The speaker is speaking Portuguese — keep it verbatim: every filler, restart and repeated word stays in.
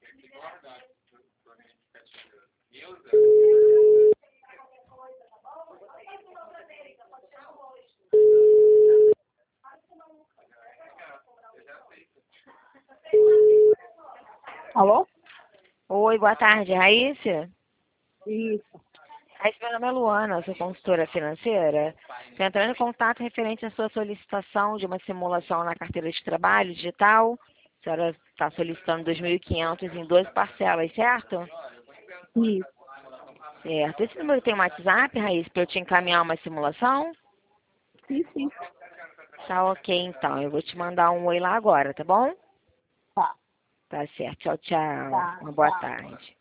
Alô? Oi, boa tarde, Raíssa. Isso. Raíssa, meu nome é Luana, eu sou consultora financeira. Estou entrando em contato referente à sua solicitação de uma simulação na carteira de trabalho digital. A senhora está solicitando dois mil e quinhentos em doze parcelas, certo? Isso. Certo. Esse número tem um WhatsApp, Raíssa, para eu te encaminhar uma simulação? Sim, sim. Tá ok, então. Eu vou te mandar um oi lá agora, tá bom? Tá. Tá certo. Tchau, tchau. Tá. Uma boa Tá. tarde.